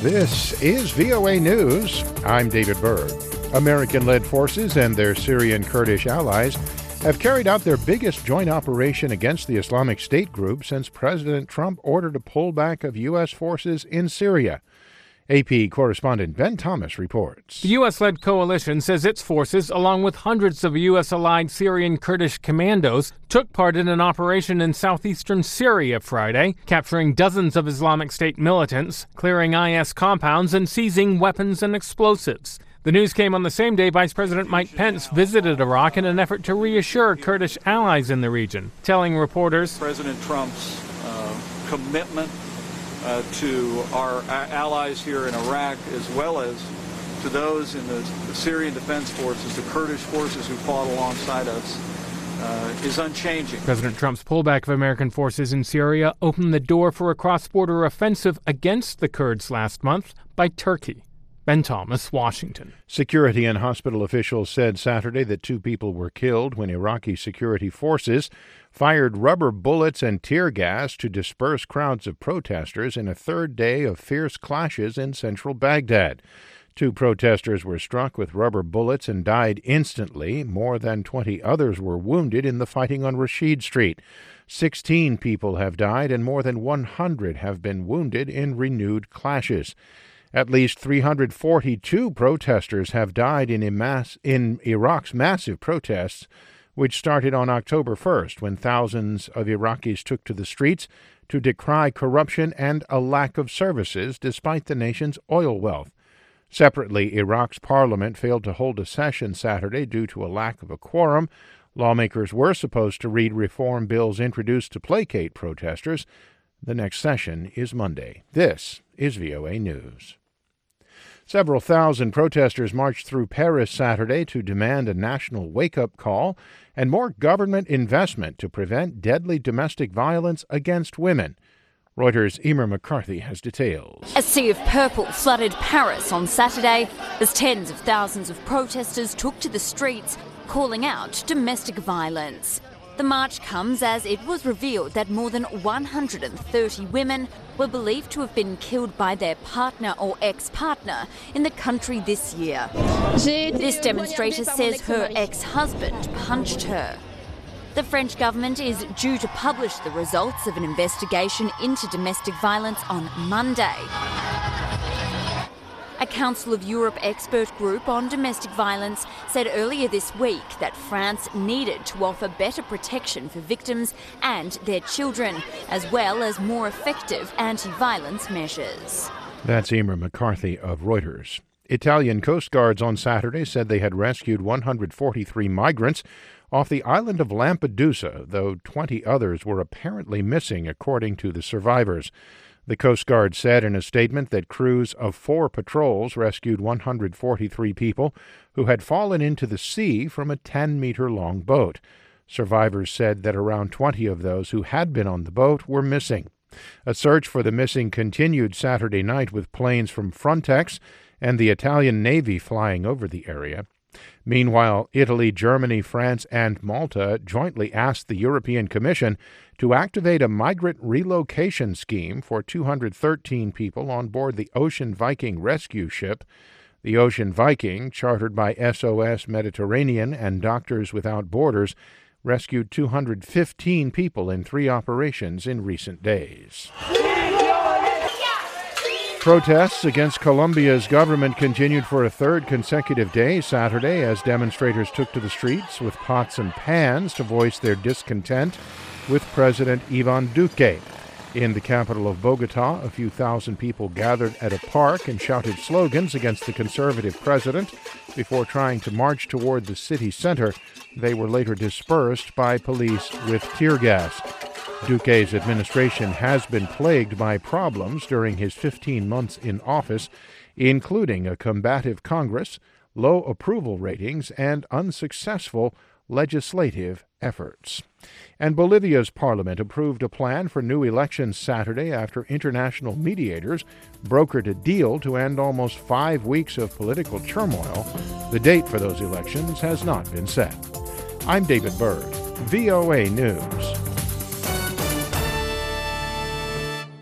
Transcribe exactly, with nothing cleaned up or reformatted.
This is V O A News. I'm David Berg. American-led forces and their Syrian Kurdish allies have carried out their biggest joint operation against the Islamic State group since President Trump ordered a pullback of U S forces in Syria. A P correspondent Ben Thomas reports. The U S-led coalition says its forces, along with hundreds of U S-allied Syrian Kurdish commandos, took part in an operation in southeastern Syria Friday, capturing dozens of Islamic State militants, clearing I S compounds, and seizing weapons and explosives. The news came on the same day Vice President Mike Pence visited Iraq in an effort to reassure Kurdish allies in the region, telling reporters, President Trump's uh, commitment Uh, to our allies here in Iraq, as well as to those in the, the Syrian Defense Forces, the Kurdish forces who fought alongside us, uh, is unchanging. President Trump's pullback of American forces in Syria opened the door for a cross-border offensive against the Kurds last month by Turkey. Ben Thomas, Washington. Security and hospital officials said Saturday that two people were killed when Iraqi security forces fired rubber bullets and tear gas to disperse crowds of protesters in a third day of fierce clashes in central Baghdad. Two protesters were struck with rubber bullets and died instantly. More than twenty others were wounded in the fighting on Rashid Street. Sixteen people have died and more than one hundred have been wounded in renewed clashes. At least three hundred forty-two protesters have died in, mass, in Iraq's massive protests, which started on October first, when thousands of Iraqis took to the streets to decry corruption and a lack of services despite the nation's oil wealth. Separately, Iraq's parliament failed to hold a session Saturday due to a lack of a quorum. Lawmakers were supposed to read reform bills introduced to placate protesters. The next session is Monday. This is V O A News. Several thousand protesters marched through Paris Saturday to demand a national wake-up call and more government investment to prevent deadly domestic violence against women. Reuters' Emer McCarthy has details. A sea of purple flooded Paris on Saturday as tens of thousands of protesters took to the streets, calling out domestic violence. The march comes as it was revealed that more than one hundred thirty women were believed to have been killed by their partner or ex-partner in the country this year. This demonstrator says her ex-husband punched her. The French government is due to publish the results of an investigation into domestic violence on Monday. A Council of Europe expert group on domestic violence said earlier this week that France needed to offer better protection for victims and their children, as well as more effective anti-violence measures. That's Emer McCarthy of Reuters. Italian Coast Guards on Saturday said they had rescued one hundred forty-three migrants off the island of Lampedusa, though twenty others were apparently missing, according to the survivors. The Coast Guard said in a statement that crews of four patrols rescued one hundred forty-three people who had fallen into the sea from a ten-meter-long boat. Survivors said that around twenty of those who had been on the boat were missing. A search for the missing continued Saturday night with planes from Frontex and the Italian Navy flying over the area. Meanwhile, Italy, Germany, France, and Malta jointly asked the European Commission to activate a migrant relocation scheme for two hundred thirteen people on board the Ocean Viking rescue ship. The Ocean Viking, chartered by S O S Mediterranean and Doctors Without Borders, rescued two hundred fifteen people in three operations in recent days. Protests against Colombia's government continued for a third consecutive day Saturday as demonstrators took to the streets with pots and pans to voice their discontent with President Ivan Duque. In the capital of Bogota, a few thousand people gathered at a park and shouted slogans against the conservative president before trying to march toward the city center. They were later dispersed by police with tear gas. Duque's administration has been plagued by problems during his fifteen months in office, including a combative Congress, low approval ratings, and unsuccessful legislative efforts. And Bolivia's parliament approved a plan for new elections Saturday after international mediators brokered a deal to end almost five weeks of political turmoil. The date for those elections has not been set. I'm David Berg, V O A News.